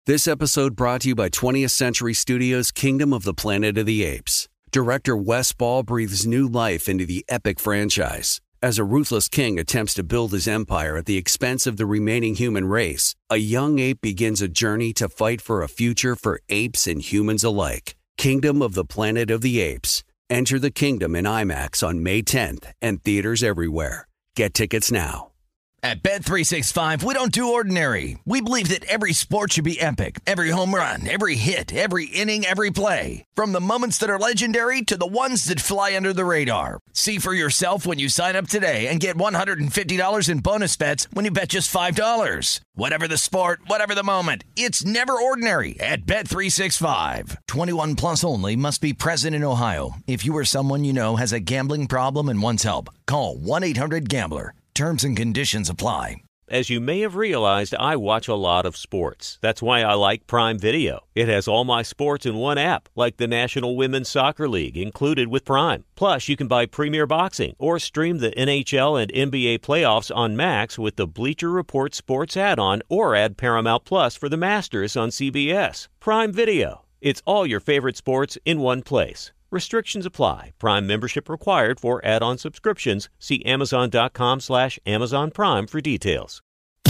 This episode brought to you by 20th Century Studios' Kingdom of the Planet of the Apes. Director Wes Ball breathes new life into the epic franchise. As a ruthless king attempts to build his empire at the expense of the remaining human race, a young ape begins a journey to fight for a future for apes and humans alike. Kingdom of the Planet of the Apes. Enter the kingdom in IMAX on May 10th and theaters everywhere. Get tickets now. At Bet365, we don't do ordinary. We believe that every sport should be epic. Every home run, every hit, every inning, every play. From the moments that are legendary to the ones that fly under the radar. See for yourself when you sign up today and get $150 in bonus bets when you bet just $5. Whatever the sport, whatever the moment, it's never ordinary at Bet365. 21 plus only. Must be present in Ohio. If you or someone you know has a gambling problem and wants help, call 1-800-GAMBLER. Terms and conditions apply. As you may have realized, I watch a lot of sports. That's why I like Prime Video. It has all my sports in one app, like the National Women's Soccer League, included with Prime. Plus, you can buy Premier Boxing or stream the NHL and NBA playoffs on Max with the Bleacher Report Sports add-on, or add Paramount Plus for the Masters on CBS. Prime Video. It's all your favorite sports in one place. Restrictions apply. Prime membership required for add-on subscriptions. See Amazon.com/Amazon Prime for details.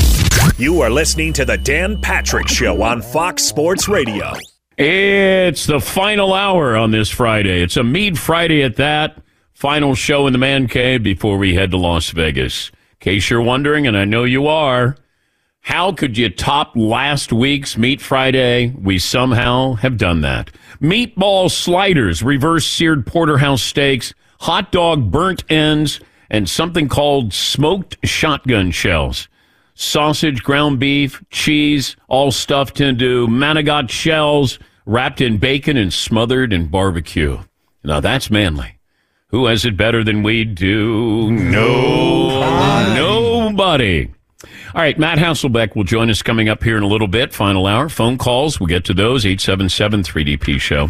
You are listening to the Dan Patrick Show on Fox Sports Radio. It's the final hour on this Friday. It's a Mead Friday at that. Final show in the Man Cave before we head to Las Vegas. In case you're wondering, and I know you are, how could you top last week's Meat Friday? We somehow have done that. Meatball sliders, reverse seared porterhouse steaks, hot dog burnt ends, and something called smoked shotgun shells. Sausage, ground beef, cheese, all stuffed into manigot shells, wrapped in bacon and smothered in barbecue. Now that's manly. Who has it better than we do? Nobody. All right, Matt Hasselbeck will join us coming up here in a little bit. Final hour. Phone calls. We'll get to those. 877-3DP-SHOW.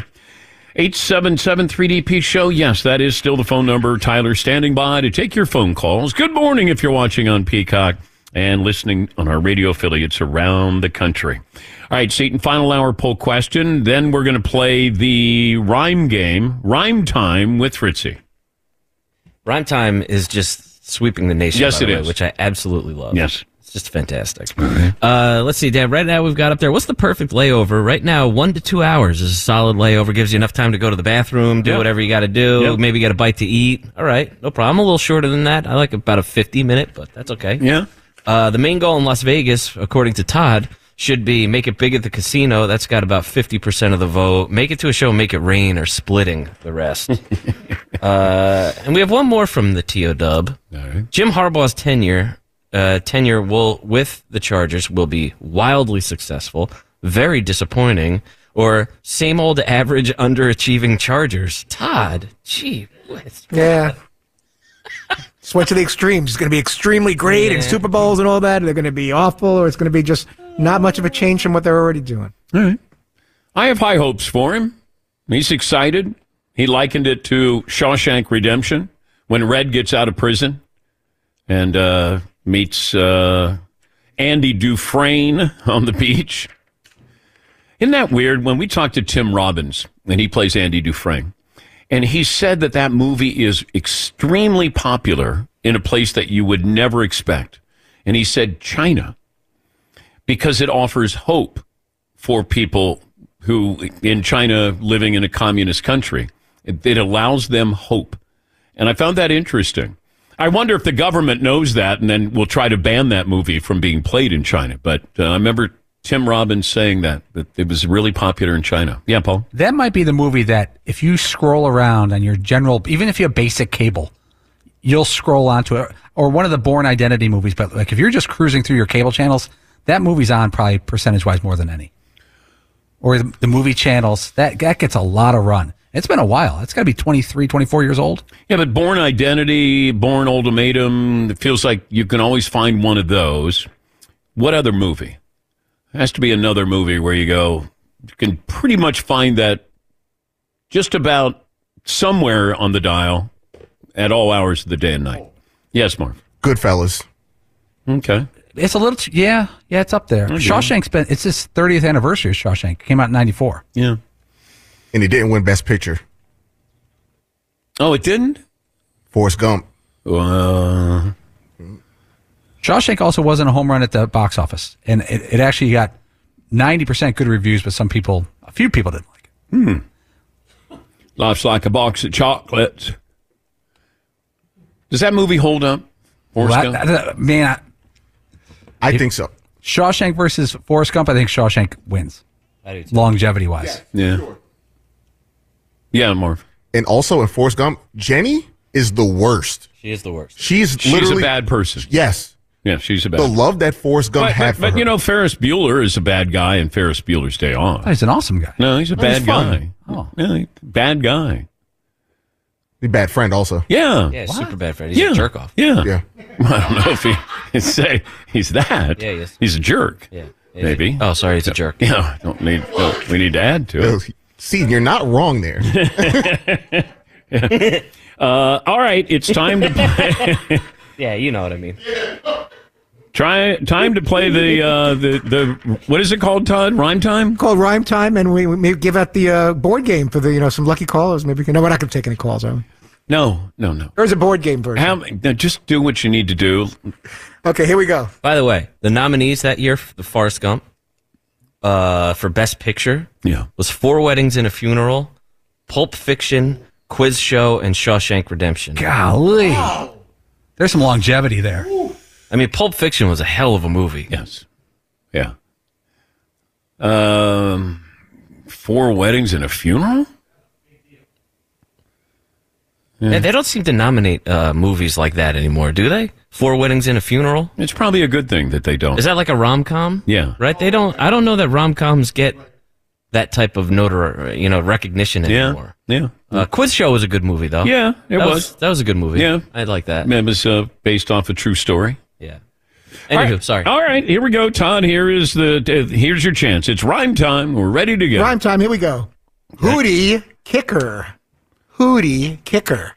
877-3DP-SHOW. Yes, that is still the phone number. Tyler standing by to take your phone calls. Good morning if you're watching on Peacock and listening on our radio affiliates around the country. All right, Seton, final hour poll question. Then we're going to play the rhyme game, Rhyme Time with Fritzy. Rhyme Time is just sweeping the nation, yes, by the it way, is. which I absolutely love. Yes. It's just fantastic. Let's see, Dan, right now we've got up there, what's the perfect layover? Right now, 1 to 2 hours is a solid layover. Gives you enough time to go to the bathroom, do whatever you got to do, maybe get a bite to eat. All right, no problem. I'm a little shorter than that. I like about a 50-minute, but that's okay. Yeah. The main goal in Las Vegas, according to Todd, should be make it big at the casino. That's got about 50% of the vote. Make it to a show, make it rain, or splitting the rest. And we have one more from the T.O. Dub. All right. Jim Harbaugh's tenure with the Chargers will be wildly successful, very disappointing, or same old average underachieving Chargers. Todd, gee whiz. Yeah. Just went to the extremes. It's going to be extremely great and Super Bowls and all that. They're going to be awful, or it's going to be just not much of a change from what they're already doing. All right. I have high hopes for him. He's excited. He likened it to Shawshank Redemption when Red gets out of prison and meets Andy Dufresne on the beach. Isn't that weird? When we talked to Tim Robbins, and he plays Andy Dufresne, and he said that that movie is extremely popular in a place that you would never expect. And he said China, because it offers hope for people who in China living in a communist country. It allows them hope. And I found that interesting. I wonder if the government knows that and then will try to ban that movie from being played in China. But I remember Tim Robbins saying that it was really popular in China. Yeah, Paul? That might be the movie that if you scroll around on your general, even if you have basic cable, you'll scroll onto it. Or one of the Bourne Identity movies. But like if you're just cruising through your cable channels, that movie's on probably percentage-wise more than any. Or the movie channels, that gets a lot of run. It's been a while. It's got to be 23, 24 years old. Yeah, but Bourne Identity, Bourne Ultimatum, it feels like you can always find one of those. What other movie? It has to be another movie where you go, you can pretty much find that just about somewhere on the dial at all hours of the day and night. Yes, Marv. Goodfellas. Okay. It's a little, it's up there. Okay. It's his 30th anniversary of Shawshank. Came out in 94. Yeah. And he didn't win Best Picture. Oh, it didn't? Forrest Gump. Shawshank also wasn't a home run at the box office. And it actually got 90% good reviews, but a few people didn't like it. Life's like a box of chocolates. Does that movie hold up? Forrest Gump? I think so. Shawshank versus Forrest Gump, I think Shawshank wins. I do too. Longevity-wise. Yeah. Sure. Yeah, Marv. And also in Forrest Gump, Jenny is the worst. She is the worst. She's a literally bad person. Yes. Yeah, she's a bad The love that Forrest Gump had for her. But, you know, Ferris Bueller is a bad guy in Ferris Bueller's Day Off. Oh, he's an awesome guy. No, he's a bad guy. Oh. Yeah, bad guy. He's a bad friend also. Yeah. Yeah, super bad friend. He's a jerk off. Yeah. Yeah. I don't know if he's that. Yeah, he is. He's a jerk. Yeah. Maybe. Oh, sorry, he's a jerk. Yeah. We need to add to it. See, you're not wrong there. All right, it's time to play. Yeah, you know what I mean. Time to play the what is it called, Todd? Rhyme time? Called Rhyme Time, and we may give out the board game for the some lucky callers. Maybe no, we're not going to take any calls, are we? No. There's a board game version. Now, just do what you need to do. Okay, here we go. By the way, the nominees that year for the Forrest Gump for Best Picture was Four Weddings and a Funeral, Pulp Fiction, Quiz Show, and Shawshank Redemption. Golly. Wow. There's some longevity there. I mean, Pulp Fiction was a hell of a movie. Yes. Yeah. 4 Weddings and a Funeral? Yeah, they don't seem to nominate movies like that anymore, do they? 4 Weddings and a Funeral? It's probably a good thing that they don't. Is that like a rom-com? Yeah. Right? I don't know that rom-coms get that type of recognition anymore. Yeah. Quiz Show was a good movie, though. Yeah, it was. That was a good movie. Yeah. I like that. It was based off a true story. Yeah. Anywho, sorry. All right, here we go, Todd. Here's your chance. It's rhyme time. We're ready to go. Rhyme time. Here we go. Hootie kicker. Hootie kicker.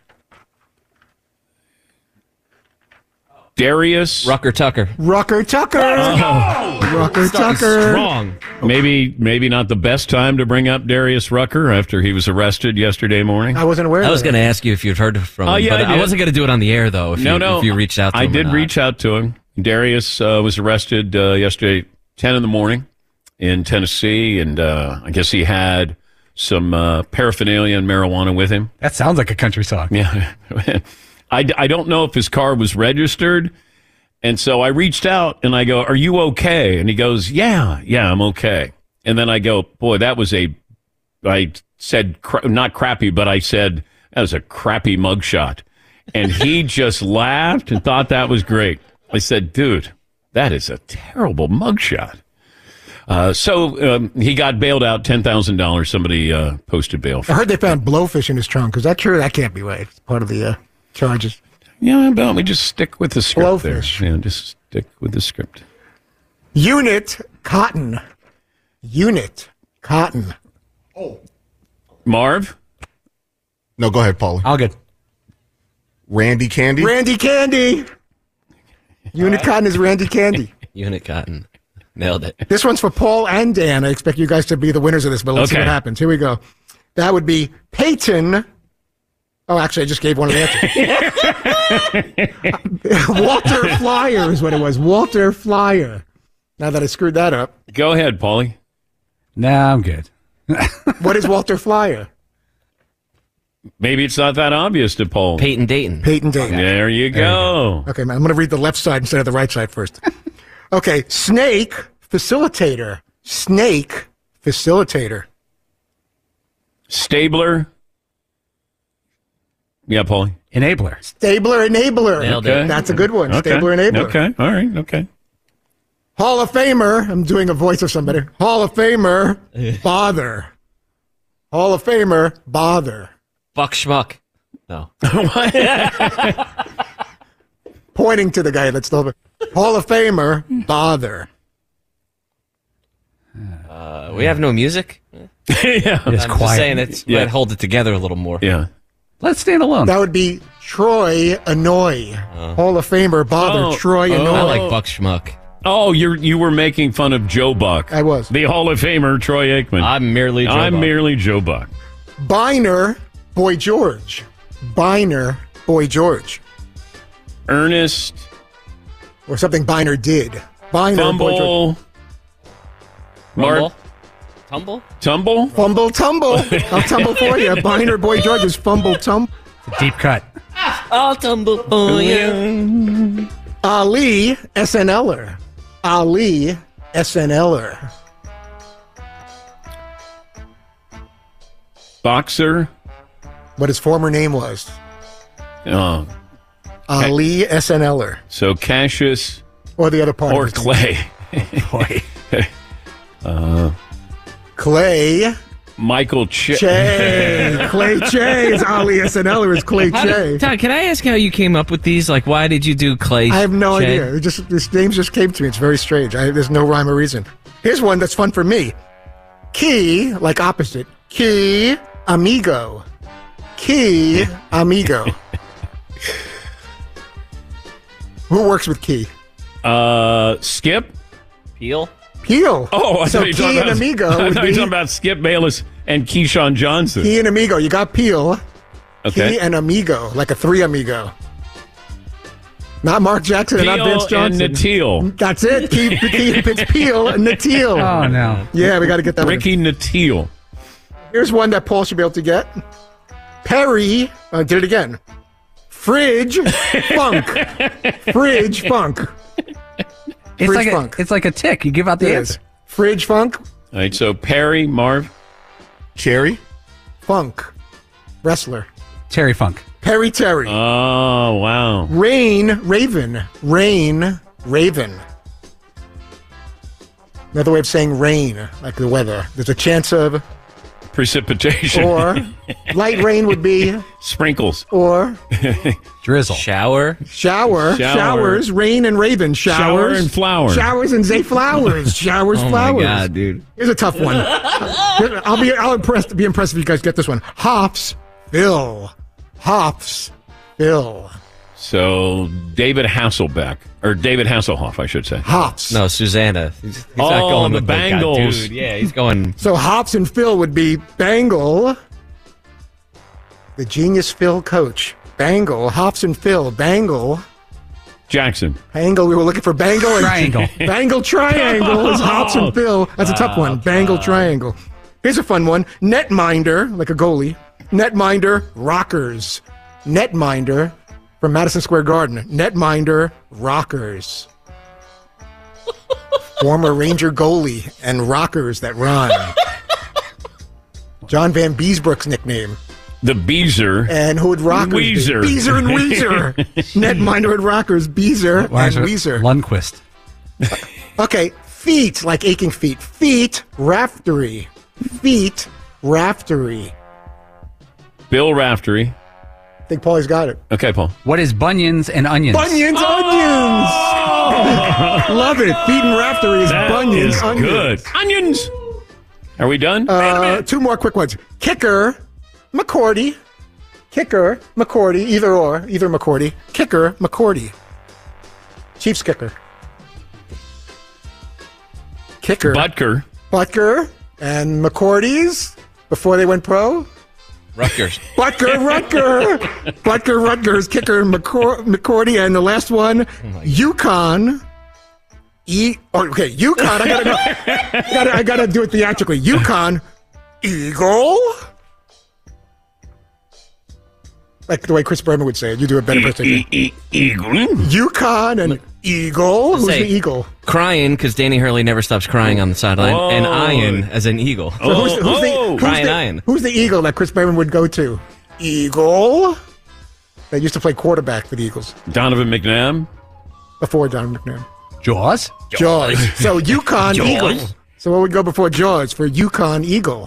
Darius Rucker Tucker. Rucker Tucker. Rucker Tucker. Strong. Maybe not the best time to bring up Darius Rucker after he was arrested yesterday morning. I wasn't aware of I was that. going to ask you if you'd heard from him, yeah, but I wasn't going to do it on the air, though, if you reached out to him. I did reach out to him. Darius was arrested yesterday, 10 in the morning in Tennessee, and I guess he had some paraphernalia and marijuana with him. That sounds like a country song. Yeah. I don't know if his car was registered, and so I reached out and I go, "Are you okay?" And he goes, "Yeah, I'm okay." And then I go, "Boy, that was I said not crappy, but I said that was a crappy mugshot," and he just laughed and thought that was great. I said, "Dude, that is a terrible mugshot." So he got bailed out, $10,000. Somebody posted bail for I heard they found blowfish in his trunk. Is that true? That can't be right. It's part of the charges. Yeah, but we just stick with the script Blowfish. there. Yeah, just stick with the script. Unit cotton. Unit cotton. Marv? No, go ahead, Paulie. All good. Randy Candy. Randy Candy. Unit cotton is Randy Candy. Unit Cotton. Nailed it. This one's for Paul and Dan. I expect you guys to be the winners of this, but let's see Okay. what happens. Here we go. That would be Peyton. Oh, actually, I just gave one of the answers. Walter Flyer is what it was. Walter Flyer. Now that I screwed that up. Go ahead, Paulie. Nah, I'm good. What is Walter Flyer? Maybe it's not that obvious to Paul. Peyton Dayton. Peyton Dayton. There you go. Okay, man, I'm going to read the left side instead of the right side first. Okay, snake facilitator. Snake facilitator. Stabler. Yeah, Paulie. Enabler. Stabler enabler. Nailed Okay. it. That's a good one. Okay. Stabler enabler. Okay. All right. Okay. Hall of Famer. I'm doing a voice of somebody. Hall of Famer. Bother. Hall of Famer. Bother. Buck Schmuck. No. Pointing to the guy that's still. Hall of Famer. Bother. We have no music? Yeah. It's I'm just quiet. saying it might hold it together a little more. Yeah. Let's stand alone. That would be Troy Annoy. Hall of Famer. Bother. Oh. Troy Oh. Annoy. I like Buck Schmuck. Oh, you were making fun of Joe Buck. I was. The Hall of Famer, Troy Aikman. I'm merely Joe Buck. Biner, Boy George. Biner, Boy George. Ernest. Or something Biner did. Biner, Boy George. Tumble? Tumble? Fumble, tumble. I'll tumble for you. Biner, Boy George is fumble, tumble. Deep cut. I'll tumble for you. Ali, SNLer. Ali, SNLer. Boxer. What his former name was. Oh. Ali, SNLer. So Cassius. Or the other part. Or Clay. Boy. Clay. Michael Che. Clay Che is Ali SNLer is Clay Che. Todd, can I ask how you came up with these? Like, why did you do Clay I have no Che? idea. This names just came to me. It's very strange. There's no rhyme or reason. Here's one that's fun for me. Key, like opposite. Key, amigo. Key, amigo. Who works with Key? Skip? Peel? Peel. Oh, I so thought you were Key talking and about, amigo I would thought you were be talking about Skip Bayless and Keyshawn Johnson. Key and amigo. You got Peel. Okay. Key and amigo, like a three amigo. Not Mark Jackson and not Vince Johnson. and Natil. That's it. It's Peel and Natil. Oh, no. Yeah, we got to get that Ricky Natil. Here's one that Paul should be able to get. Perry, did it again. Fridge Funk. Fridge Funk. It's like a tick. You give out the answer. Fridge Funk. All right, so Perry, Marv. Cherry. Funk. Wrestler. Terry Funk. Perry Terry. Oh, wow. Rain Raven. Rain Raven. Another way of saying rain, like the weather. There's a chance of precipitation. Or light rain would be sprinkles. Or drizzle. Showers. Rain and Raven. Showers. Shower and flowers. Showers and Zay flowers. Showers, oh flowers. Oh, my God, dude. Here's a tough one. I'll be impressed if you guys get this one. Hops. Phil. So David Hasselbeck, or David Hasselhoff, I should say. Hops. No, Susanna. He's not going the with Bengals. Dude, yeah, he's going. So Hops and Phil would be Bangle. The genius Phil coach. Bangle. Hops and Phil. Bangle. Jackson. Bangle. We were looking for Bangle. Triangle. Bangle Triangle is Hops and Phil. That's a tough one. Bangle Triangle. Here's a fun one. Netminder, like a goalie. Netminder Rockers. Netminder from Madison Square Garden. Netminder Rockers. Former Ranger goalie and Rockers that rhyme. John Van Beesbrook's nickname. The Beezer. And who would Rockers Weezer. be? Beezer and Weezer. Netminder and Rockers. Beezer and Weezer. Lundquist. Okay. Feet, like aching feet. Feet, Raftery. Feet, Raftery. Bill Raftery. I think Paulie's got it. Okay, Paul. What is bunions and onions? Onions, onions. Love it. Feet and Raftery is That bunions, is onions. good. Onions. Are we done? Two more quick ones. Kicker, McCourty. Kicker, McCourty. Either McCourty. Kicker, McCourty. Chiefs kicker. Kicker. Butker. And McCourty's before they went pro. Rutgers. Rutgers, kicker, McCourty, and the last one, Yukon. Yukon. I gotta do it theatrically. Yukon, Eagle. Like the way Chris Berman would say it. You do it better. Eagle. Yukon and Eagle. Who's the Eagle? Crying, because Danny Hurley never stops crying on the sideline. Whoa. And Ian as an eagle. So who's the Eagle that Chris Berman would go to? Eagle. That used to play quarterback for the Eagles. Donovan McNabb. Before Donovan McNabb. Jaws. So Yukon Eagle. So what would go before Jaws for Yukon Eagle?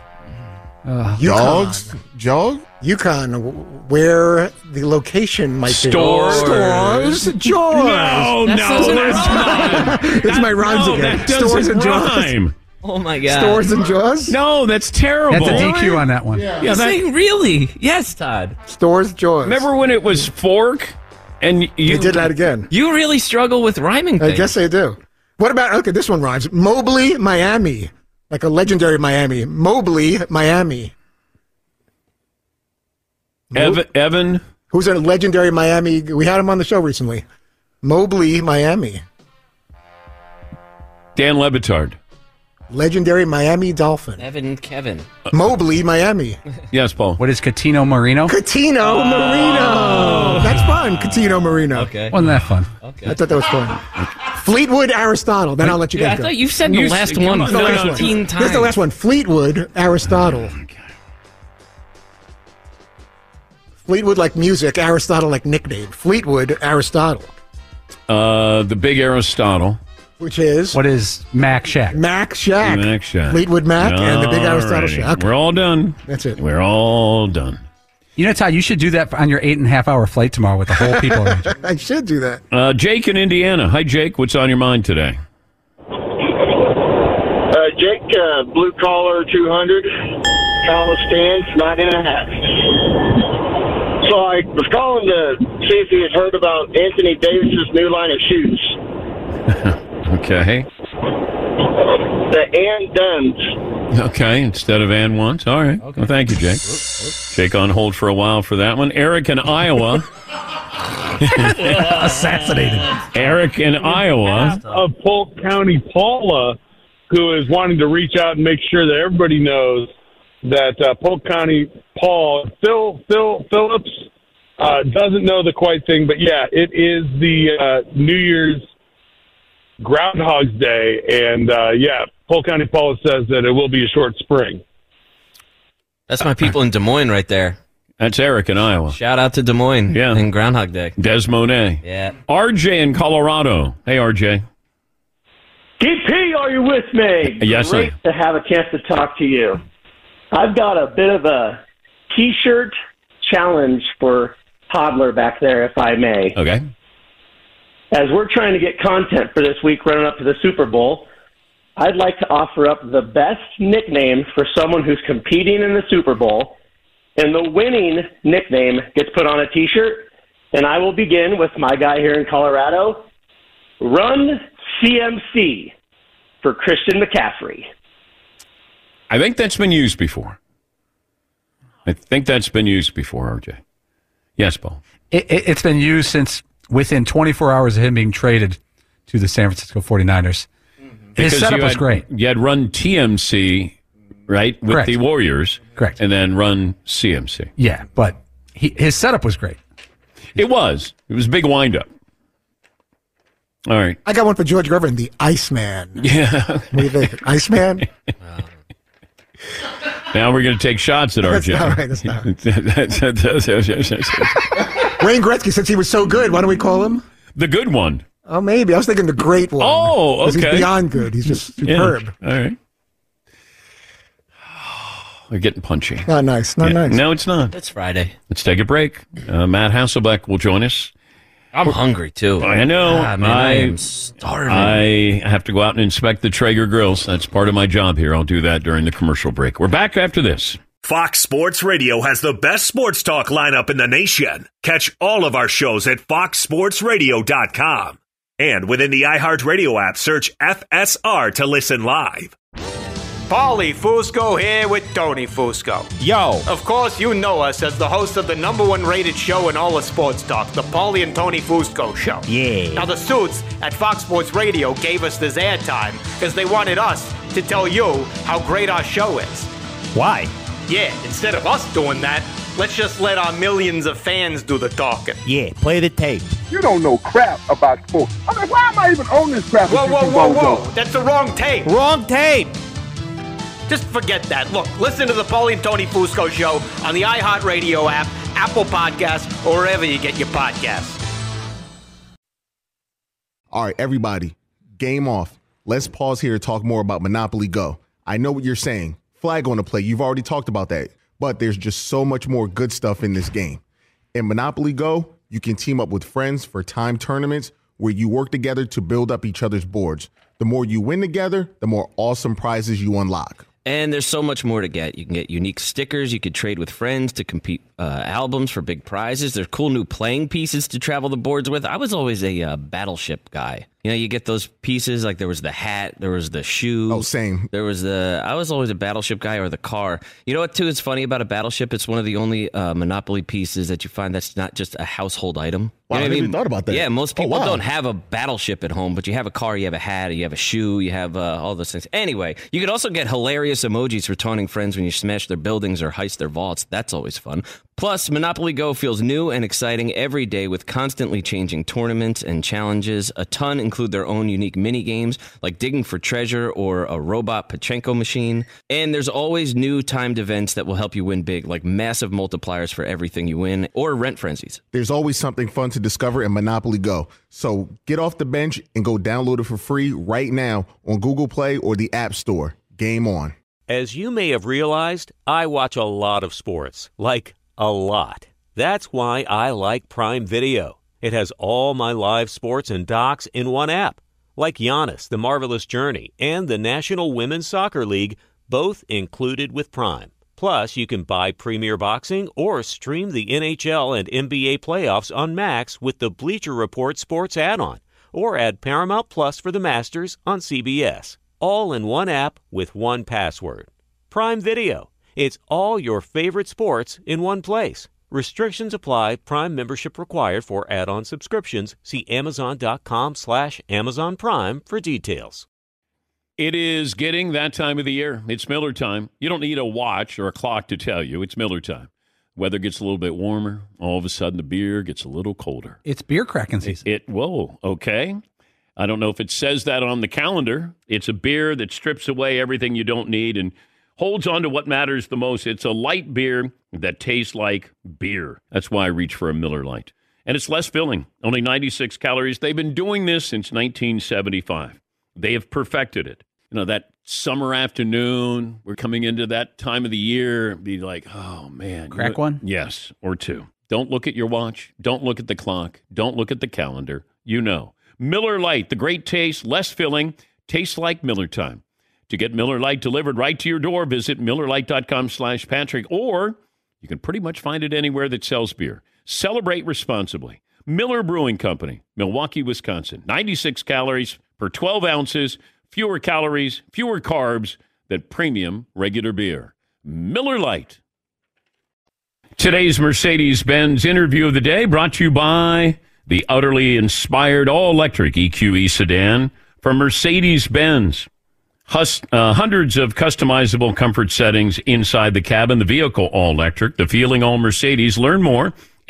Dogs? Jog? Yukon, where the location might be. Stores. Jaws. No. It's my rhymes again. That doesn't rhyme. Oh, my God. Stores and Jaws? No, that's terrible. That's a DQ on that one. Yeah, really? Yes, Todd. Stores, Jaws. Remember when it was Fork And you did that again. You really struggle with rhyming things. I guess I do. What about, okay, this one rhymes. Mobley, Miami. Like a legendary Miami. Mobley, Miami. Evan. Who's a legendary Miami? We had him on the show recently. Mobley, Miami. Dan Le Batard. Legendary Miami Dolphin. Evan Kevin. Mobley, Miami. Yes, Paul. What is Catino Marino? Catino Marino. That's fun, Catino Marino. Okay. Wasn't that fun? Okay. I thought that was fun. Fleetwood Aristotle. Then I'll let you I guys go. thought you said the last one The last one. 15 times. Here's the last one. Fleetwood Aristotle. Fleetwood like music, Aristotle like nickname. Fleetwood Aristotle. The big Aristotle. Which is? What is Mac Shack? Mac Shack. Mac Shack. Fleetwood Mac and the big Aristotle Alrighty. Shack. We're all done. That's it. We're all done. You know, Todd, you should do that on your 8.5-hour flight tomorrow with the whole people. I should do that. Jake in Indiana. Hi, Jake. What's on your mind today? Jake, blue collar 200, college stance 9.5. So I was calling to see if you had heard about Anthony Davis's new line of shoes. Okay. The and Duns. Okay, instead of and once. All right. Okay. Well, thank you, Jake. Jake on hold for a while for that one. Eric in Iowa. Assassinated. Eric in Iowa. Of Polk County, Paula, who is wanting to reach out and make sure that everybody knows that Polk County Phil Phillips doesn't know the quite thing, but yeah, it is the New Year's Groundhog's Day, and Polk County Paula says that it will be a short spring. That's my people in Des Moines right there. That's Eric in Iowa. Shout out to Des Moines and Groundhog Day. Des Moines. Yeah. RJ in Colorado. Hey, RJ. DP, are you with me? Yes, Great to have a chance to talk to you. I've got a bit of a T-shirt challenge for Toddler back there, if I may. Okay. As we're trying to get content for this week running up to the Super Bowl, I'd like to offer up the best nickname for someone who's competing in the Super Bowl, and the winning nickname gets put on a T-shirt, and I will begin with my guy here in Colorado, Run CMC for Christian McCaffrey. I think that's been used before. RJ. Yes, Paul. It's been used since within 24 hours of him being traded to the San Francisco 49ers. His setup was great. You had run TMC, right, with Correct. the Warriors. Correct. And then run CMC. Yeah, but his setup was great. It was. It was a big wind-up. All right. I got one for George Gervin, the Iceman. Yeah. What do you think? Iceman? Now we're going to take shots at RJ. That's not right. Wayne Gretzky, since he was so good, why don't we call him? The good one. Oh, maybe. I was thinking the great one. Oh, 'Cause okay. He's beyond good. He's just superb. Yeah. All right. We're getting punchy. Not nice. Not nice. No, it's not. It's Friday. Let's take a break. Matt Hasselbeck will join us. I'm hungry, too. I know. Man, I am starving. I have to go out and inspect the Traeger grills. That's part of my job here. I'll do that during the commercial break. We're back after this. Fox Sports Radio has the best sports talk lineup in the nation. Catch all of our shows at foxsportsradio.com. And within the iHeartRadio app, search FSR to listen live. Paulie Fusco here with Tony Fusco. Yo. Of course, you know us as the host of the #1 rated show in all of sports talk, the Paulie and Tony Fusco Show. Yeah. Now, the suits at Fox Sports Radio gave us this airtime because they wanted us to tell you how great our show is. Why? Yeah, instead of us doing that, let's just let our millions of fans do the talking. Yeah, play the tape. You don't know crap about sports. I mean, why am I even on this crap? Whoa. That's the wrong tape. Wrong tape. Just forget that. Look, listen to the Paulie and Tony Fusco Show on the iHeartRadio app, Apple Podcasts, or wherever you get your podcasts. All right, everybody, game off. Let's pause here to talk more about Monopoly Go. I know what you're saying. Flag on the play. You've already talked about that. But there's just so much more good stuff in this game. In Monopoly Go, you can team up with friends for time tournaments where you work together to build up each other's boards. The more you win together, the more awesome prizes you unlock. And there's so much more to get. You can get unique stickers. You could trade with friends to compete albums for big prizes. There's cool new playing pieces to travel the boards with. I was always a Battleship guy. You know, you get those pieces, like there was the hat, there was the shoe. Oh, same. I was always a Battleship guy, or the car. You know what, too, is funny about a Battleship? It's one of the only Monopoly pieces that you find that's not just a household item. Wow, You know I what never even thought about that. Yeah, most people wow. don't have a Battleship at home, but you have a car, you have a hat, you have a shoe, you have all those things. Anyway, you could also get hilarious emojis for taunting friends when you smash their buildings or heist their vaults. That's always fun. Plus, Monopoly Go feels new and exciting every day with constantly changing tournaments and challenges. A ton include their own unique mini games like digging for treasure or a robot Pachinko machine. And there's always new timed events that will help you win big, like massive multipliers for everything you win or rent frenzies. There's always something fun to discover in Monopoly Go. So get off the bench and go download it for free right now on Google Play or the App Store. Game on. As you may have realized, I watch a lot of sports, like a lot. That's why I like Prime Video. It has all my live sports and docs in one app, like Giannis, The Marvelous Journey, and the National Women's Soccer League, both included with Prime. Plus, you can buy Premier Boxing or stream the NHL and NBA playoffs on Max with the Bleacher Report Sports add-on, or add Paramount Plus for the Masters on CBS. All in one app with one password. Prime Video. It's all your favorite sports in one place. Restrictions apply. Prime membership required for add-on subscriptions. See Amazon.com/Amazon Prime for details. It is getting that time of the year. It's Miller time. You don't need a watch or a clock to tell you. It's Miller time. Weather gets a little bit warmer. All of a sudden, the beer gets a little colder. It's beer cracking season. Whoa, okay. I don't know if it says that on the calendar. It's a beer that strips away everything you don't need and holds on to what matters the most. It's a light beer that tastes like beer. That's why I reach for a Miller Lite. And it's less filling, only 96 calories. They've been doing this since 1975. They have perfected it. You know, that summer afternoon, we're coming into that time of the year, be like, oh, man. Crack one? Yes, or two. Don't look at your watch. Don't look at the clock. Don't look at the calendar. You know. Miller Lite, the great taste, less filling, tastes like Miller time. To get Miller Lite delivered right to your door, visit MillerLite.com/Patrick, or you can pretty much find it anywhere that sells beer. Celebrate responsibly. Miller Brewing Company, Milwaukee, Wisconsin. 96 calories per 12 ounces, fewer calories, fewer carbs than premium regular beer. Miller Lite. Today's Mercedes-Benz interview of the day brought to you by the utterly inspired all-electric EQE sedan from Mercedes-Benz. Hundreds of customizable comfort settings inside the cabin. The vehicle all-electric, the feeling all-Mercedes. Learn more,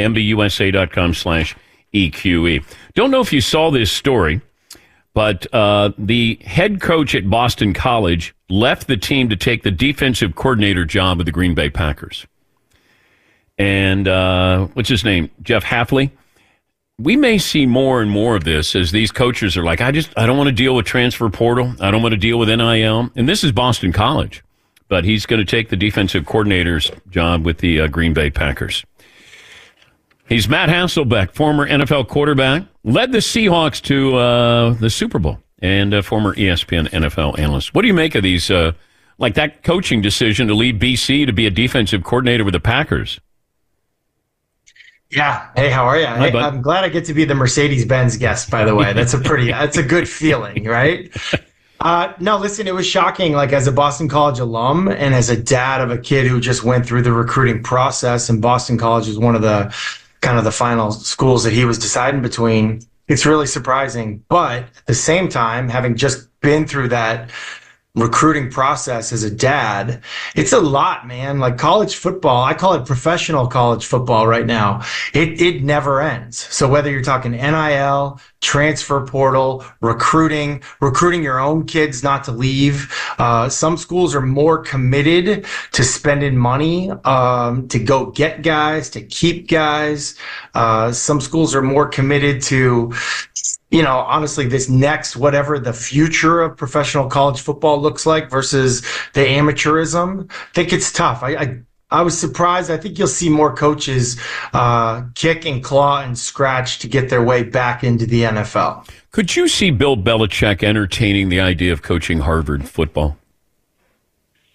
MBUSA.com/EQE. Don't know if you saw this story, but the head coach at Boston College left the team to take the defensive coordinator job of the Green Bay Packers. And what's his name? Jeff Hafley. We may see more and more of this as these coaches are like, I don't want to deal with transfer portal. I don't want to deal with NIL. And this is Boston College. But he's going to take the defensive coordinator's job with the Green Bay Packers. He's Matt Hasselbeck, former NFL quarterback, led the Seahawks to the Super Bowl, and former ESPN NFL analyst. What do you make of these, like that coaching decision to leave BC to be a defensive coordinator with the Packers? Yeah. Hey, how are you? Hi, hey, I'm glad I get to be the Mercedes-Benz guest, by the way. That's a good feeling, right? No, listen, it was shocking. Like, as a Boston College alum and as a dad of a kid who just went through the recruiting process, and Boston College was one of the kind of the final schools that he was deciding between, it's really surprising. But at the same time, having just been through that recruiting process as a dad, it's a lot, man. Like college football, I call it professional college football right now. It never ends. So whether you're talking NIL, transfer portal, recruiting your own kids not to leave, some schools are more committed to spending money to go get guys, to keep guys. Some schools are more committed to, honestly, this next, whatever the future of professional college football looks like versus the amateurism. I think it's tough. I was surprised. I think you'll see more coaches kick and claw and scratch to get their way back into the NFL. Could you see Bill Belichick entertaining the idea of coaching Harvard football?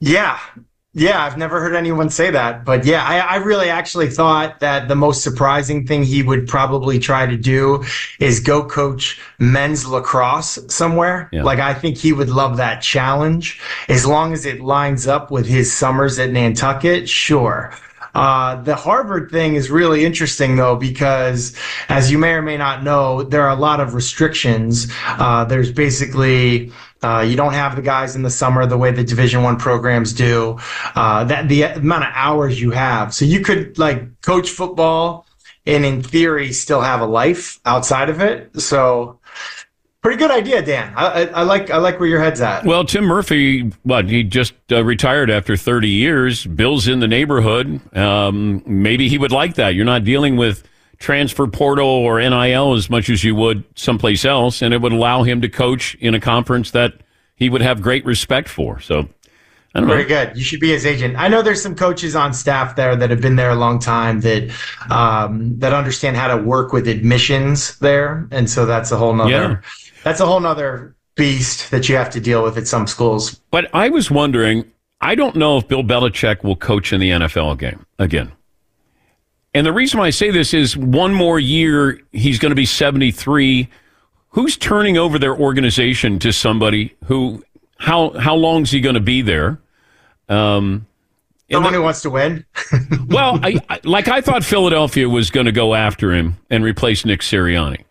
Yeah. Yeah, I've never heard anyone say that. But yeah, I really actually thought that the most surprising thing he would probably try to do is go coach men's lacrosse somewhere. Yeah. Like, I think he would love that challenge. As long as it lines up with his summers at Nantucket, sure. The Harvard thing is really interesting, though, because as you may or may not know, there are a lot of restrictions. There's basically you don't have the guys in the summer the way the Division I programs do. That the amount of hours you have, so you could like coach football and in theory still have a life outside of it. So. Pretty good idea, Dan. I like where your head's at. Well, Tim Murphy, he just retired after 30 years. Bill's in the neighborhood. Maybe he would like that. You're not dealing with transfer portal or NIL as much as you would someplace else, and it would allow him to coach in a conference that he would have great respect for. So, I don't know. Very good. You should be his agent. I know there's some coaches on staff there that have been there a long time that understand how to work with admissions there, and so that's a whole nother. Yeah. That's a whole nother beast that you have to deal with at some schools. But I was wondering, I don't know if Bill Belichick will coach in the NFL game again. And the reason why I say this is one more year, he's going to be 73. Who's turning over their organization to somebody who, how long is he going to be there? Someone who wants to win? Well, I thought Philadelphia was going to go after him and replace Nick Sirianni.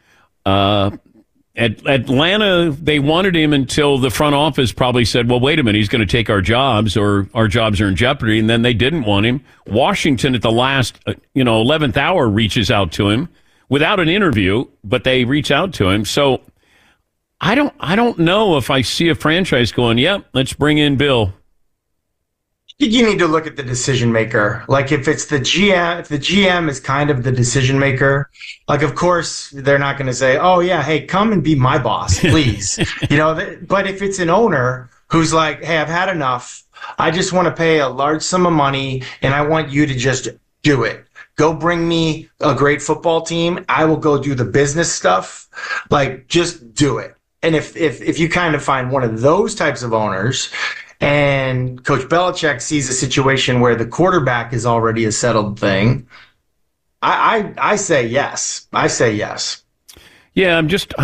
At Atlanta, they wanted him until the front office probably said, well, wait a minute, he's going to take our jobs or our jobs are in jeopardy. And then they didn't want him. Washington at the last, 11th hour reaches out to him without an interview, but they reach out to him. So I don't know if I see a franchise going, yep, let's bring in Bill. You need to look at the decision maker. Like if it's the GM, if the GM is kind of the decision maker, like of course they're not going to say, "Oh yeah, hey, come and be my boss, please." But if it's an owner who's like, "Hey, I've had enough. I just want to pay a large sum of money, and I want you to just do it. Go bring me a great football team. I will go do the business stuff. Like just do it." And if you kind of find one of those types of owners. And Coach Belichick sees a situation where the quarterback is already a settled thing. I say yes. I say yes. Yeah,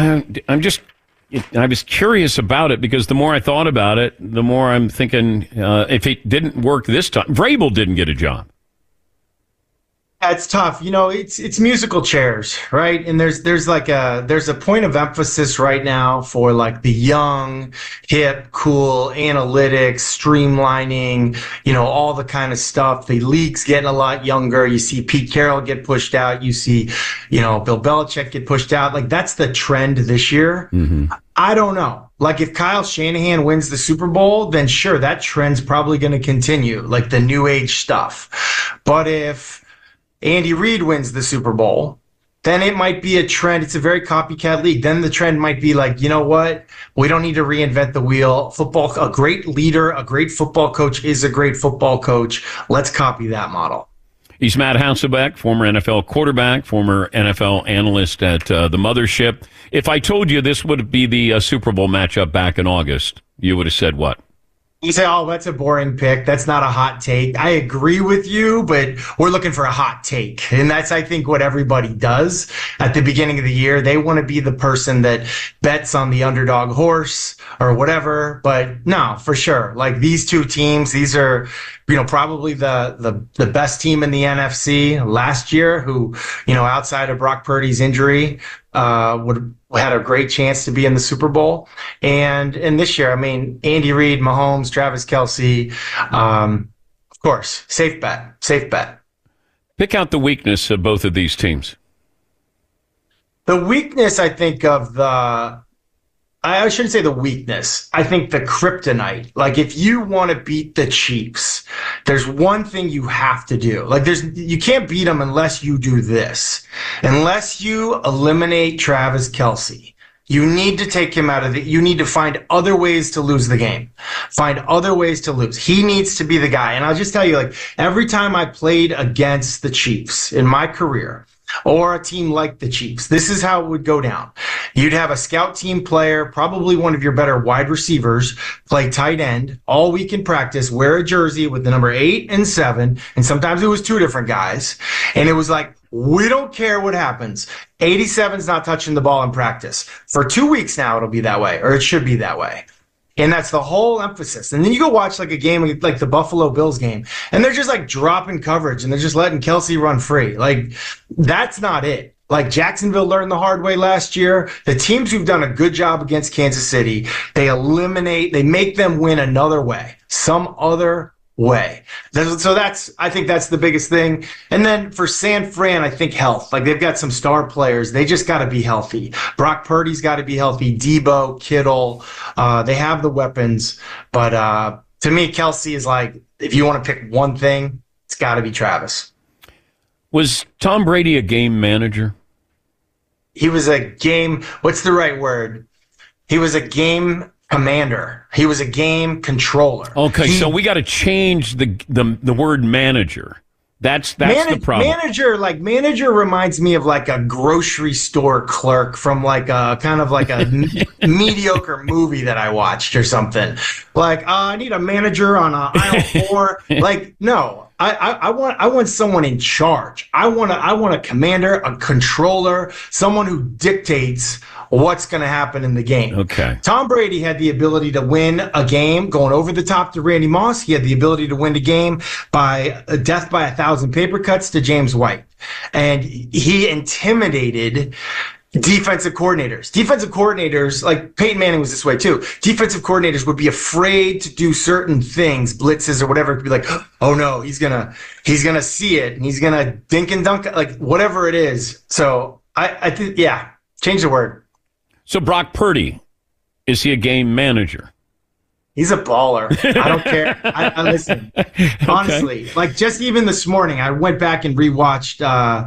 I was curious about it because the more I thought about it, the more I'm thinking if it didn't work this time, Vrabel didn't get a job. It's tough. It's musical chairs, right? And there's a point of emphasis right now for like the young, hip, cool, analytics, streamlining, all the kind of stuff. The league's getting a lot younger. You see Pete Carroll get pushed out. You see, Bill Belichick get pushed out. Like that's the trend this year. Mm-hmm. I don't know. Like if Kyle Shanahan wins the Super Bowl, then sure, that trend's probably going to continue, like the new age stuff. But if Andy Reid wins the Super Bowl, then it might be a trend. It's a very copycat league. Then the trend might be like, you know what? We don't need to reinvent the wheel. Football, a great leader, a great football coach is a great football coach. Let's copy that model. He's Matt Hasselbeck, former NFL quarterback, former NFL analyst at the Mothership. If I told you this would be the Super Bowl matchup back in August, you would have said what? You say, oh, that's a boring pick. That's not a hot take. I agree with you, but we're looking for a hot take. And that's, I think, what everybody does at the beginning of the year. They want to be the person that bets on the underdog horse or whatever. But no, for sure. Like these two teams, these are, probably the best team in the NFC last year who, outside of Brock Purdy's injury, had a great chance to be in the Super Bowl. And this year, Andy Reid, Mahomes, Travis Kelce, of course, safe bet. Pick out the weakness of both of these teams. The weakness, I think, I shouldn't say the weakness. I think the kryptonite. Like, if you want to beat the Chiefs, there's one thing you have to do. Like, you can't beat them unless you do this. Unless you eliminate Travis Kelce. You need to take him out of you need to find other ways to lose the game. Find other ways to lose. He needs to be the guy. And I'll just tell you, like, every time I played against the Chiefs in my career, or a team like the Chiefs, this is how it would go down. You'd have a scout team player, probably one of your better wide receivers, play tight end all week in practice, wear a jersey with the number 8 and 7, and sometimes it was 2 different guys. And it was like, we don't care what happens. 87's not touching the ball in practice. For 2 weeks now, it'll be that way, or it should be that way. And that's the whole emphasis. And then you go watch like a game like the Buffalo Bills game, and they're just like dropping coverage and they're just letting Kelsey run free. Like, that's not it. Like Jacksonville learned the hard way last year. The teams who've done a good job against Kansas City, they make them win another way, some other way. So I think that's the biggest thing. And then for San Fran, I think health. Like, they've got some star players. They just got to be healthy. Brock Purdy's got to be healthy. Debo, Kittle, they have the weapons. But to me, Kelsey is like, if you want to pick one thing, it's got to be Travis. Was Tom Brady a game manager? He was a game, what's the right word? He was a game commander. He was a game controller. Okay, so we got to change the word manager. That's the problem. Manager reminds me of like a grocery store clerk from like a kind of like a mediocre movie that I watched or something. Like, I need a manager on aisle 4. Like, no. I want someone in charge. I want a commander, a controller, someone who dictates what's going to happen in the game. Okay. Tom Brady had the ability to win a game going over the top to Randy Moss. He had the ability to win a game by death by 1,000 paper cuts to James White. And he intimidated defensive coordinators. Defensive coordinators, like Peyton Manning was this way too. Defensive coordinators would be afraid to do certain things, blitzes or whatever. It could be like, oh no, he's gonna see it and he's gonna dink and dunk, like whatever it is. So I think, yeah, change the word. So Brock Purdy, is he a game manager? He's a baller. I don't care. I listen. Honestly, okay. Like just even this morning, I went back and rewatched.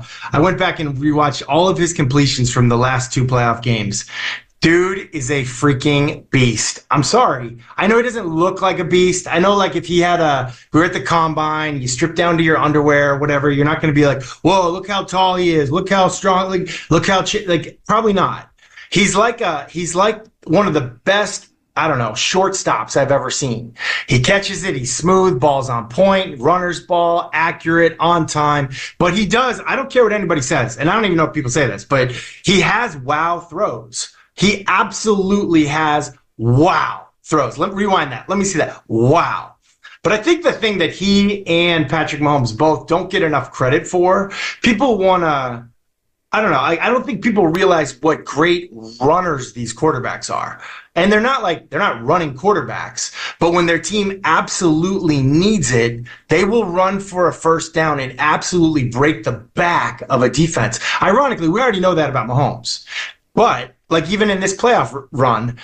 All of his completions from the last 2 playoff games. Dude is a freaking beast. I'm sorry. I know he doesn't look like a beast. I know, like, if he had we're at the combine, you strip down to your underwear or whatever, you're not going to be like, whoa, look how tall he is. Look how strong. Look how probably not. He's like one of the best, I don't know, shortstops I've ever seen. He catches it. He's smooth. Ball's on point. Runner's ball, accurate, on time. But he does. I don't care what anybody says. And I don't even know if people say this, but he has wow throws. He absolutely has wow throws. Let me rewind that. Let me see that. Wow. But I think the thing that he and Patrick Mahomes both don't get enough credit for, people want to, I don't know. I don't think people realize what great runners these quarterbacks are. And they're not running quarterbacks, but when their team absolutely needs it, they will run for a first down and absolutely break the back of a defense. Ironically, we already know that about Mahomes. But like even in this playoff run,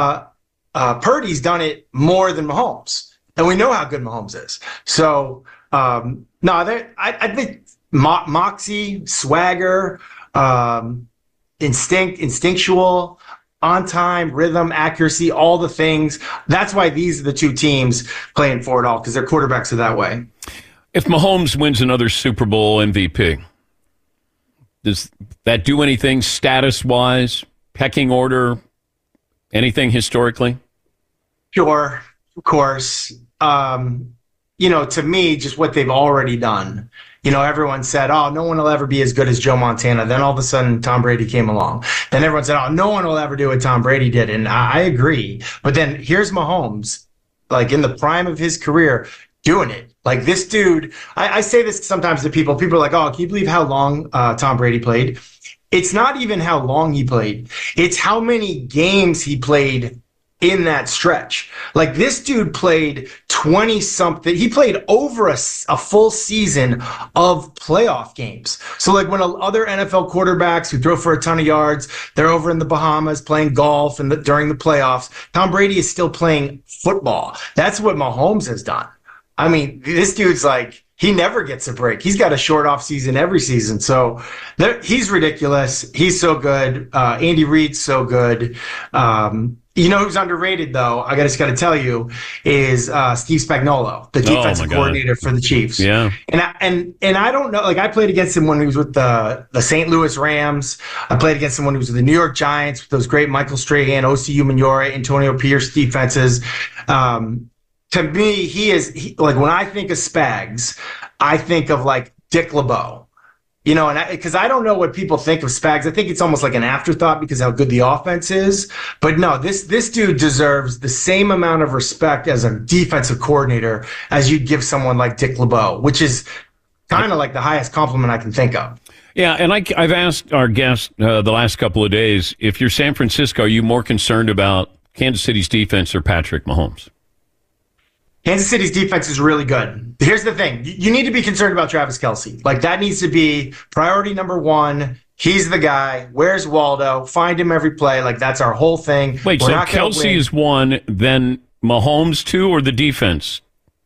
Purdy's done it more than Mahomes. And we know how good Mahomes is. So, I think moxie, swagger, instinctual, on time, rhythm, accuracy, all the things. That's why these are the 2 teams playing for it all, because their quarterbacks are that way. If Mahomes wins another Super Bowl MVP, does that do anything status-wise, pecking order, anything historically? Sure, of course. To me, just what they've already done. Everyone said, oh, no one will ever be as good as Joe Montana. Then all of a sudden, Tom Brady came along. Then everyone said, oh, no one will ever do what Tom Brady did. And I agree. But then here's Mahomes, like in the prime of his career, doing it. Like this dude, I say this sometimes to people. People are like, oh, can you believe how long Tom Brady played? It's not even how long he played. It's how many games he played in that stretch. Like this dude played 20-something. He played over a full season of playoff games. So like when other NFL quarterbacks who throw for a ton of yards, they're over in the Bahamas playing golf during the playoffs, Tom Brady is still playing football. That's what Mahomes has done. I mean, this dude's like, he never gets a break. He's got a short off season every season. So he's ridiculous. He's so good. Andy Reid's so good. You know who's underrated, though, I just got to tell you, is Steve Spagnuolo, the defensive coordinator for the Chiefs. Yeah. And I don't know, like, I played against him when he was with the St. Louis Rams. I played against him when he was with the New York Giants, with those great Michael Strahan, O.C. Umenyiora, Antonio Pierce defenses. To me, like, when I think of Spags, I think of, like, Dick LeBeau. You know, and because I don't know what people think of Spags. I think it's almost like an afterthought because how good the offense is. But no, this dude deserves the same amount of respect as a defensive coordinator as you'd give someone like Dick LeBeau, which is kind of like the highest compliment I can think of. Yeah, and I've asked our guest the last couple of days, if you're San Francisco, are you more concerned about Kansas City's defense or Patrick Mahomes? Kansas City's defense is really good. Here's the thing. You need to be concerned about Travis Kelce. Like, that needs to be priority number one. He's the guy. Where's Waldo? Find him every play. Like, that's our whole thing. Wait, so Kelce is one, then Mahomes two, or the defense?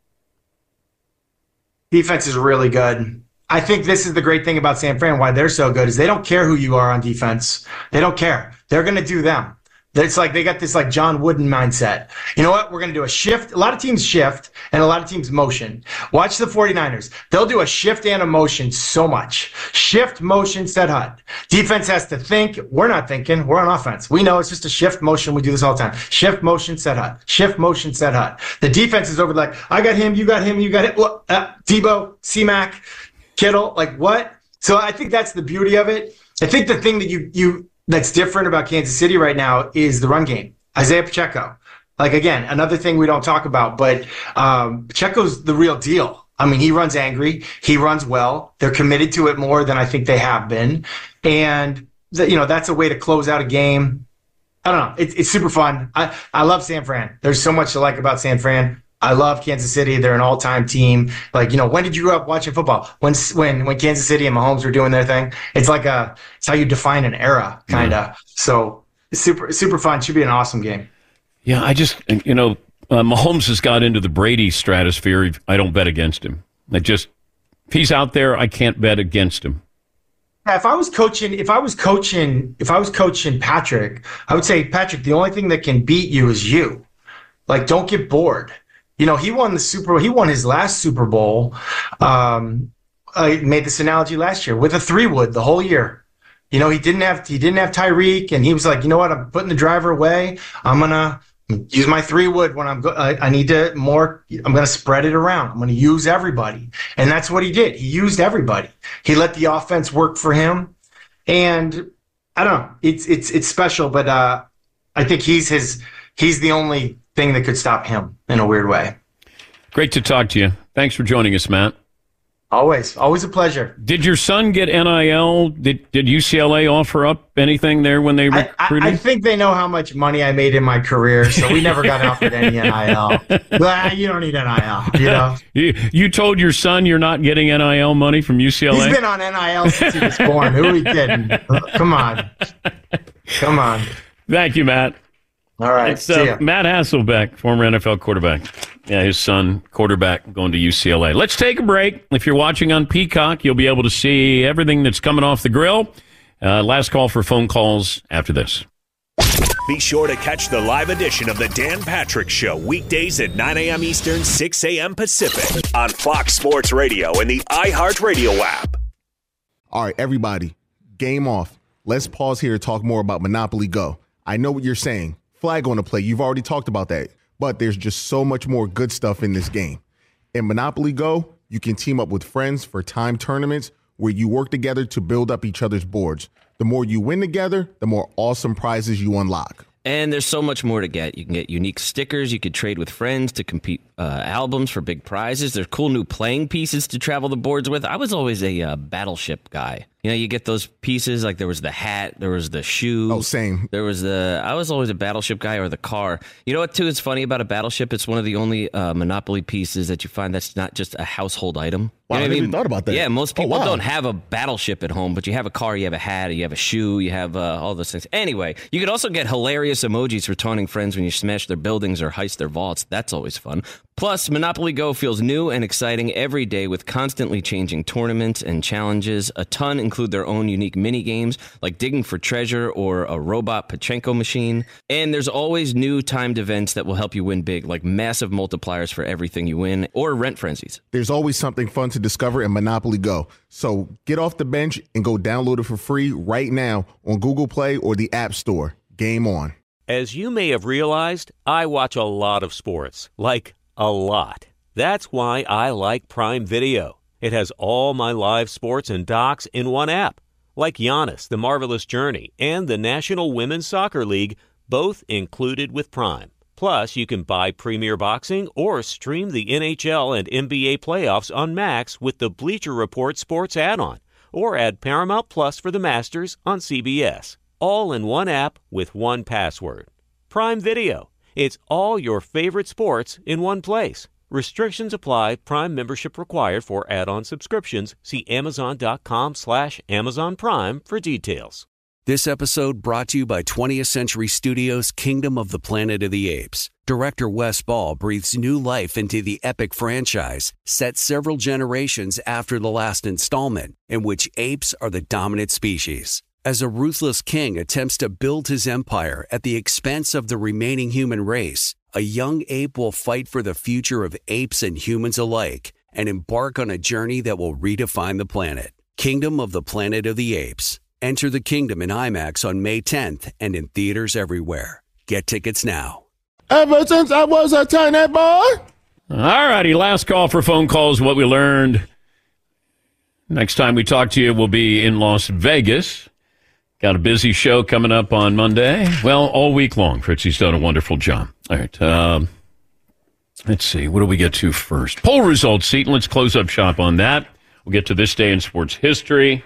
Defense is really good. I think this is the great thing about San Fran, why they're so good, is they don't care who you are on defense. They don't care. They're going to do them. It's like they got this like John Wooden mindset. You know what? We're going to do a shift. A lot of teams shift and a lot of teams motion. Watch the 49ers. They'll do a shift and a motion so much. Shift, motion, set HUD. Defense has to think. We're not thinking. We're on offense. We know it's just a shift, motion. We do this all the time. Shift, motion, set HUD. Shift, motion, set HUD. The defense is over like, I got him, you got him, you got it. Debo, C-Mac, Kittle. Like, what? So I think that's the beauty of it. I think the thing that that's different about Kansas City right now is the run game. Isaiah Pacheco. Like, again, another thing we don't talk about, but Pacheco's the real deal. I mean, he runs angry. He runs well. They're committed to it more than I think they have been. And, that's a way to close out a game. I don't know. It's super fun. I love San Fran. There's so much to like about San Fran. I love Kansas City. They're an all-time team. Like, when did you grow up watching football? When Kansas City and Mahomes were doing their thing? It's like it's how you define an era, kind of. Yeah. So it's super fun. Should be an awesome game. Yeah, Mahomes has got into the Brady stratosphere. I don't bet against him. If he's out there, I can't bet against him. Yeah, if I was coaching Patrick, I would say, Patrick, the only thing that can beat you is you. Like, don't get bored. He won his last Super Bowl. I made this analogy last year with a 3-wood the whole year. He didn't have Tyreek, and he was like, you know what? I'm putting the driver away. I'm gonna use my 3-wood when I need to more. I'm gonna spread it around. I'm gonna use everybody, and that's what he did. He used everybody. He let the offense work for him, and I don't know. It's special, but I think he's the only thing that could stop him in a weird way. Great to talk to you. Thanks for joining us, Matt. Always a pleasure. Did your son get NIL? Did UCLA offer up anything there when they recruited? I think they know how much money I made in my career, so we never got offered any NIL. You don't need NIL, You told your son you're not getting NIL money from UCLA? He's been on NIL since he was born. Who are we kidding? Come on. Thank you, Matt. All right. It's Matt Hasselbeck, former NFL quarterback. Yeah, his son, quarterback, going to UCLA. Let's take a break. If you're watching on Peacock, you'll be able to see everything that's coming off the grill. Last call for phone calls after this. Be sure to catch the live edition of the Dan Patrick Show weekdays at 9 a.m. Eastern, 6 a.m. Pacific on Fox Sports Radio and the iHeartRadio app. All right, everybody, game off. Let's pause here to talk more about Monopoly Go. I know what you're saying. Flag on the play. You've already talked about that. But there's just so much more good stuff in this game. In Monopoly Go, you can team up with friends for time tournaments where you work together to build up each other's boards. The more you win together, the more awesome prizes you unlock. And there's so much more to get. You can get unique stickers. You could trade with friends to compete albums for big prizes. There's cool new playing pieces to travel the boards with. I was always a Battleship guy. You get those pieces, like there was the hat, there was the shoe. Oh, same. I was always a Battleship guy, or the car. You know what, too, is funny about a Battleship? It's one of the only Monopoly pieces that you find that's not just a household item. Wow, I never even thought about that. Yeah, most people don't have a Battleship at home, but you have a car, you have a hat, you have a shoe, you have all those things. Anyway, you could also get hilarious emojis for taunting friends when you smash their buildings or heist their vaults. That's always fun. Plus, Monopoly Go feels new and exciting every day with constantly changing tournaments and challenges, a ton, including include their own unique mini games like digging for treasure or a robot Pachinko machine. And there's always new timed events that will help you win big, like massive multipliers for everything you win or rent frenzies. There's always something fun to discover in Monopoly Go. So get off the bench and go download it for free right now on Google Play or the App Store. Game on. As you may have realized, I watch a lot of sports, like a lot. That's why I like Prime Video. It has all my live sports and docs in one app, like Giannis, The Marvelous Journey, and the National Women's Soccer League, both included with Prime. Plus, you can buy Premier Boxing or stream the NHL and NBA playoffs on Max with the Bleacher Report Sports add-on, or add Paramount Plus for the Masters on CBS. All in one app with one password. Prime Video. It's all your favorite sports in one place. Restrictions apply. Prime membership required for add-on subscriptions. See Amazon.com/Amazon Prime for details. This episode brought to you by 20th Century Studios' Kingdom of the Planet of the Apes. Director Wes Ball breathes new life into the epic franchise, set several generations after the last installment, in which apes are the dominant species. As a ruthless king attempts to build his empire at the expense of the remaining human race, a young ape will fight for the future of apes and humans alike and embark on a journey that will redefine the planet. Kingdom of the Planet of the Apes. Enter the kingdom in IMAX on May 10th and in theaters everywhere. Get tickets now. Ever since I was a tiny boy. All righty, last call for phone calls. What we learned. Next time we talk to you, we'll be in Las Vegas. Got a busy show coming up on Monday. Well, all week long. Fritzy's done a wonderful job. All right. Let's see. What do we get to first? Poll results, Seton. Let's close up shop on that. We'll get to this day in sports history.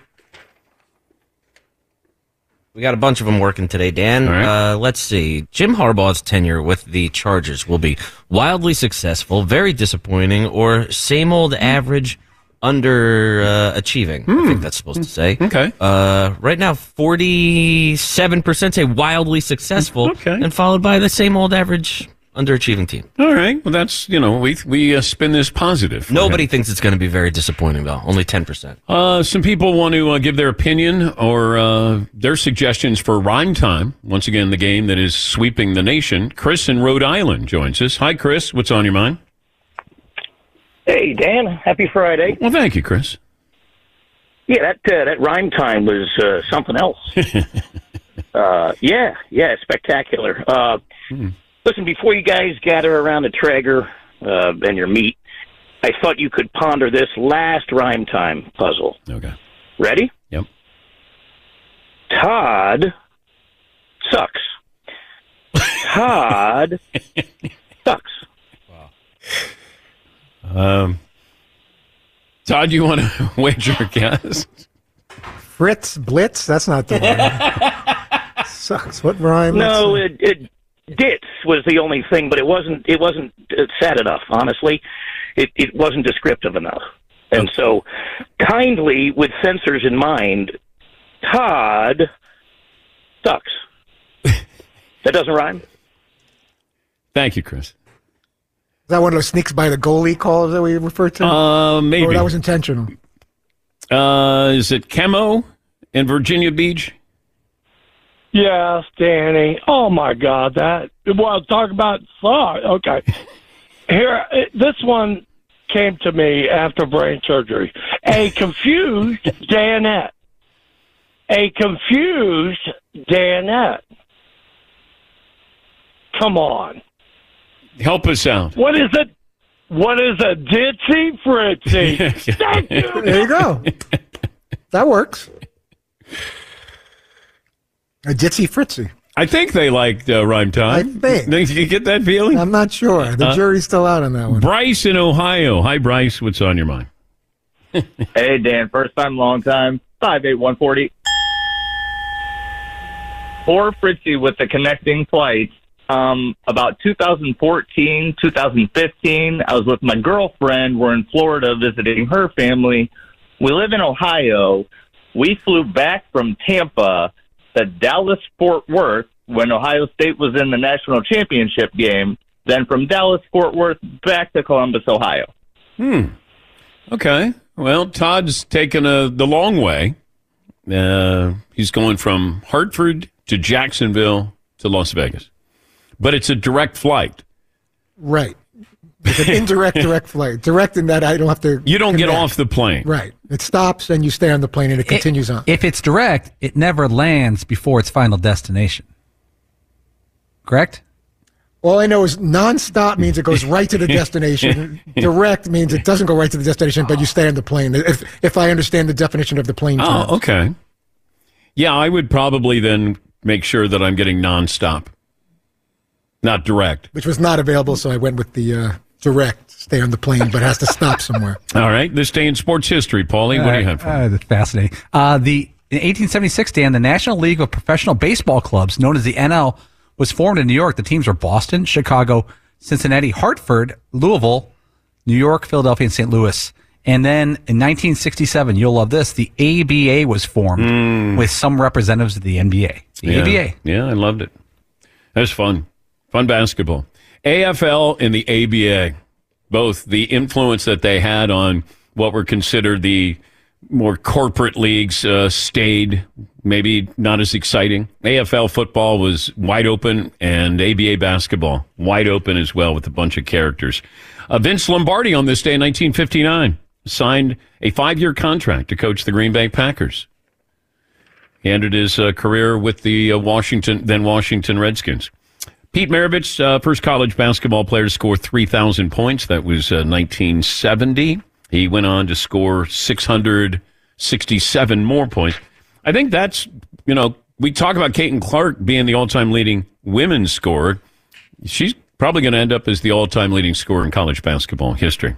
We got a bunch of them working today, Dan. Right. Let's see. Jim Harbaugh's tenure with the Chargers will be wildly successful, very disappointing, or same old average, underachieving. I think that's supposed to say. Okay. Right now, 47% say wildly successful, and followed by the same old average, underachieving team. All right. Well, that's, we spin this positive. Nobody thinks it's going to be very disappointing, though. Only 10%. Some people want to give their opinion or their suggestions for Rhyme Time. Once again, the game that is sweeping the nation. Chris in Rhode Island joins us. Hi, Chris. What's on your mind? Hey, Dan. Happy Friday. Well, thank you, Chris. Yeah, that Rhyme Time was something else. Yeah, spectacular. Listen, before you guys gather around the Traeger and your meat, I thought you could ponder this last Rhyme Time puzzle. Okay. Ready? Yep. Todd sucks. Todd sucks. Todd, you want to wager a guess? Fritz Blitz? That's not the one. Sucks. What rhyme? No, Ditz was the only thing, but it wasn't sad enough, honestly. It wasn't descriptive enough. And so, kindly, with censors in mind, Todd sucks. That doesn't rhyme? Thank you, Chris. Is that one of those sneaks by the goalie calls that we refer to? Maybe. Or that was intentional? Is it Chemo in Virginia Beach? Yes, Danny. Oh, my God. Talk about thought. Okay. Here, this one came to me after brain surgery. A confused Danette. A confused Danette. Come on. Help us out. What is it? What is a ditzy fritzy? Thank you. There you go. That works. A ditzy fritzy. I think they liked Rhyme Time. I think. Did you get that feeling? I'm not sure. The jury's still out on that one. Bryce in Ohio. Hi, Bryce. What's on your mind? Hey, Dan. First time, long time. 5'8", 140. Poor Fritzy with the connecting flights. About 2014, 2015, I was with my girlfriend. We're in Florida visiting her family. We live in Ohio. We flew back from Tampa to Dallas-Fort Worth when Ohio State was in the national championship game. Then from Dallas-Fort Worth back to Columbus, Ohio. Okay. Well, Todd's taken the long way. He's going from Hartford to Jacksonville to Las Vegas. But it's a direct flight. Right. It's an indirect direct flight. Direct in that I don't have to. You don't connect. get off the plane. Right. It stops and you stay on the plane and it continues on. If it's direct, it never lands before its final destination. Correct? All I know is nonstop means it goes right to the destination. Direct means it doesn't go right to the destination, but you stay on the plane. If I understand the definition of the plane terms. Oh, okay. Yeah, I would probably then make sure that I'm getting nonstop, not direct. Which was not available, so I went with the direct. Stay on the plane, but has to stop somewhere. All right. This day in sports history, Paulie, what do you have for me? That's fascinating. In 1876, Dan, the National League of Professional Baseball Clubs, known as the NL, was formed in New York. The teams were Boston, Chicago, Cincinnati, Hartford, Louisville, New York, Philadelphia, and St. Louis. And then in 1967, you'll love this, the ABA was formed with some representatives of the NBA. The ABA. Yeah, I loved it. That was fun. Fun basketball. AFL and the ABA, both the influence that they had on what were considered the more corporate leagues stayed, maybe not as exciting. AFL football was wide open, and ABA basketball wide open as well with a bunch of characters. Vince Lombardi on this day in 1959 signed a 5-year contract to coach the Green Bay Packers. He ended his career with the Washington Redskins. Pete Maravich, first college basketball player to score 3,000 points. That was 1970. He went on to score 667 more points. I think that's, we talk about Caitlin Clark being the all-time leading women's scorer. She's probably going to end up as the all-time leading scorer in college basketball history.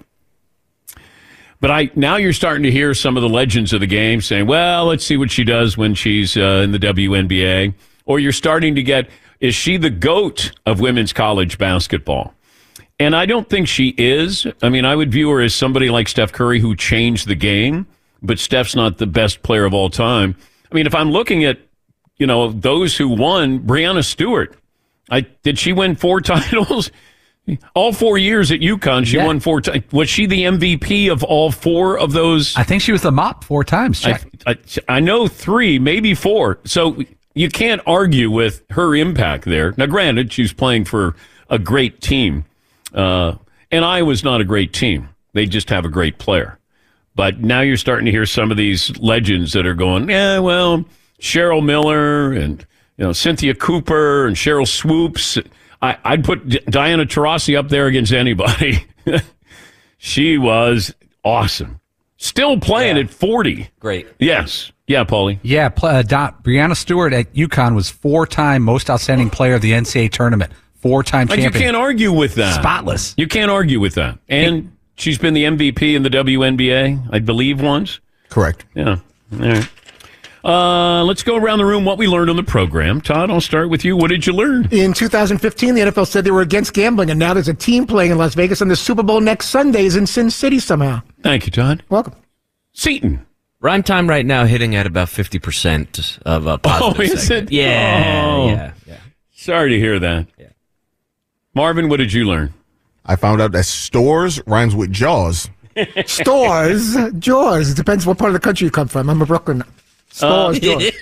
But now you're starting to hear some of the legends of the game saying, well, let's see what she does when she's in the WNBA. Or you're starting to get, is she the GOAT of women's college basketball? And I don't think she is. I mean, I would view her as somebody like Steph Curry who changed the game, but Steph's not the best player of all time. I mean, if I'm looking at, those who won, Breanna Stewart, did she win 4 titles? All 4 years at UConn, she won 4 times. Was she the MVP of all 4 of those? I think she was the mop 4 times, Jack. I know 3, maybe 4. So you can't argue with her impact there. Now, granted, she's playing for a great team. And Iowa's not a great team. They just have a great player. But now you're starting to hear some of these legends that are going, Cheryl Miller and Cynthia Cooper and Cheryl Swoops. I'd put Diana Taurasi up there against anybody. She was awesome. Still playing at 40. Great. Yes. Yeah, Paulie. Yeah, Breanna Stewart at UConn was 4-time most outstanding player of the NCAA tournament. 4-time champion. You can't argue with that. Spotless. You can't argue with that. And she's been the MVP in the WNBA, I believe, once. Correct. Yeah. All right. Let's go around the room what we learned on the program. Todd, I'll start with you. What did you learn? In 2015, the NFL said they were against gambling, and now there's a team playing in Las Vegas, and the Super Bowl next Sunday is in Sin City somehow. Thank you, Todd. Welcome. Seton. Rhyme time right now hitting at about 50% of a positive is segment. it? Yeah. Sorry to hear that. Yeah. Marvin, what did you learn? I found out that stores rhymes with Jaws. Stores? Jaws. It depends what part of the country you come from. I'm a Brooklyn. Stores, Jaws.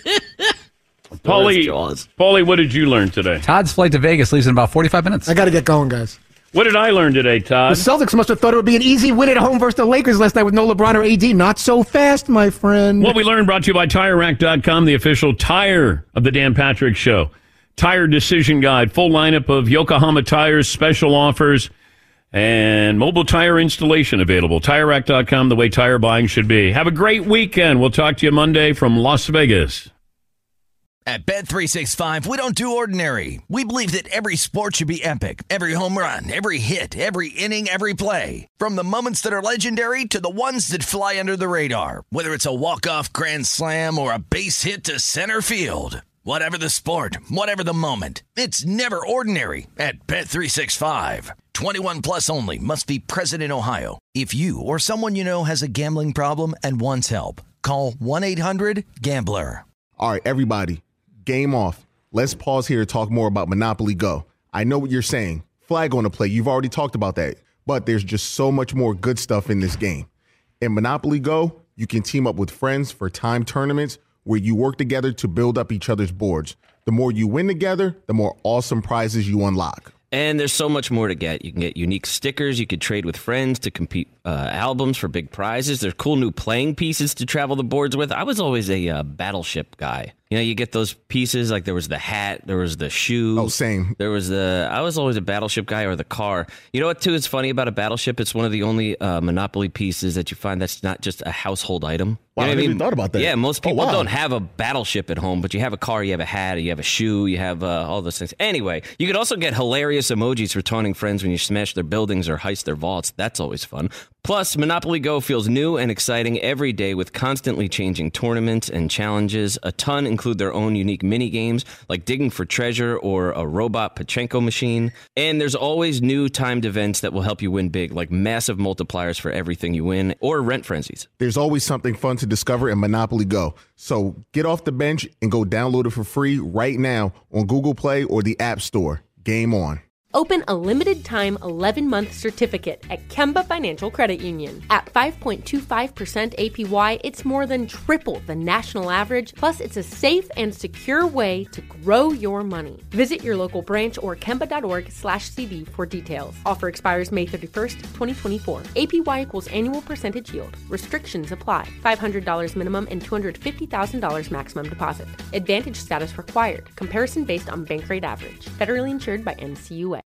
Paulie, what did you learn today? Todd's flight to Vegas leaves in about 45 minutes. I got to get going, guys. What did I learn today, Todd? The Celtics must have thought it would be an easy win at home versus the Lakers last night with no LeBron or AD. Not so fast, my friend. What we learned brought to you by TireRack.com, the official tire of the Dan Patrick Show. Tire decision guide, full lineup of Yokohama tires, special offers, and mobile tire installation available. TireRack.com, the way tire buying should be. Have a great weekend. We'll talk to you Monday from Las Vegas. At Bet365, we don't do ordinary. We believe that every sport should be epic. Every home run, every hit, every inning, every play. From the moments that are legendary to the ones that fly under the radar. Whether it's a walk-off grand slam or a base hit to center field. Whatever the sport, whatever the moment, it's never ordinary at Bet365. 21 plus only. Must be present in Ohio. If you or someone you know has a gambling problem and wants help, call 1-800-GAMBLER. All right, everybody, game off. Let's pause here to talk more about Monopoly Go. I know what you're saying. Flag on the play. You've already talked about that. But there's just so much more good stuff in this game. In Monopoly Go, you can team up with friends for time tournaments where you work together to build up each other's boards. The more you win together, the more awesome prizes you unlock. And there's so much more to get. You can get unique stickers. You could trade with friends to compete albums for big prizes. There's cool new playing pieces to travel the boards with. I was always a Battleship guy. You know, you get those pieces, like there was the hat, there was the shoe. Oh, same. I was always a Battleship guy, or the car. You know what, too, is funny about a Battleship? It's one of the only Monopoly pieces that you find that's not just a household item. Wow, You know I what never even thought about that. Yeah, most people wow. don't have a Battleship at home, but you have a car, you have a hat, you have a shoe, you have all those things. Anyway, you could also get hilarious emojis for taunting friends when you smash their buildings or heist their vaults. That's always fun. Plus, Monopoly Go feels new and exciting every day with constantly changing tournaments and challenges. A ton include their own unique mini games like digging for treasure or a robot Pachinko machine. And there's always new timed events that will help you win big, like massive multipliers for everything you win or rent frenzies. There's always something fun to discover in Monopoly Go. So get off the bench and go download it for free right now on Google Play or the App Store. Game on. Open a limited-time 11-month certificate at Kemba Financial Credit Union. At 5.25% APY, it's more than triple the national average, plus it's a safe and secure way to grow your money. Visit your local branch or kemba.org/CD for details. Offer expires May 31st, 2024. APY equals annual percentage yield. Restrictions apply. $500 minimum and $250,000 maximum deposit. Advantage status required. Comparison based on bank rate average. Federally insured by NCUA.